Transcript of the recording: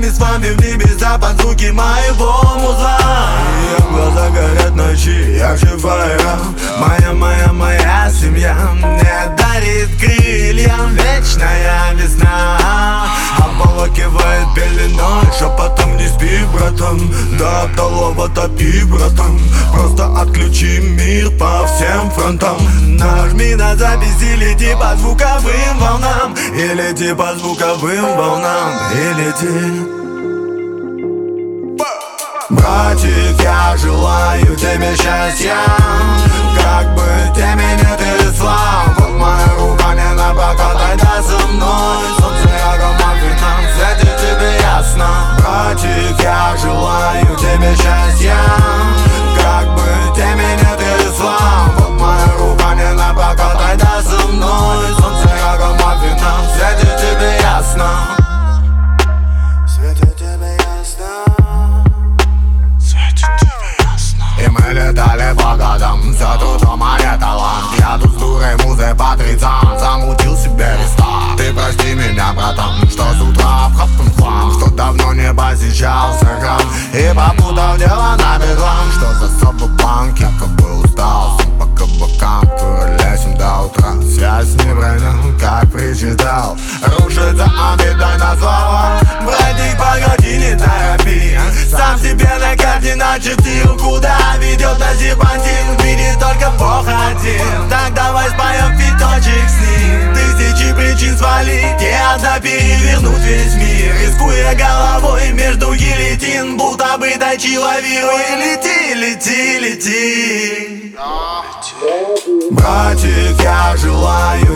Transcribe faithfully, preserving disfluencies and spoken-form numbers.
нами с вами в небеса под звуки моего музла. Ее глаза горят ночи, ярче фаера. Моя, моя, моя семья мне дарит крылья. Вечная весна обволакивает пеленой. Шепотом не спи, братан, до талого топи, братан. Просто отключи мир по всем фронтам. Нажми на запись и лети по звуковым волнам. И лети по звуковым волнам. И лети. Братик, я желаю тебе счастья. Как бы тебе не трясла, вот моя рука не на прокат, айда со мной. Солнце аромат вина светит тебе ясно. Братик, я желаю тебе счастья. Как бы тебе не трясла, вот моя рука не на прокат, айда со мной. Солнце аромат вина светит тебе ясно. Светит тебе ясно. И мы летали по годам, все трудом, а не талант. Я тут с дурой музой патрициан замутил себе листа. Ты прости меня, братан, что с утра обхоптан хлам, что давно не посещался храм и попутал дело на бедлам. Что за собабланк, якобы устал, сам по каблукам куролесим до утра. Связь не бронил, как причитал, рушится, отдай на слово. Братик, погоди, не торопи, сам себе на карте начертил, куда ведет на серпантин. Видит только Бог один. Так давай споем фиточек с ним. Тысячи причин свалить и одна перевернуть весь мир, рискуя головой между гильотин, будто бы тачи лавируй. Лети, лети, лети. Братик, я желаю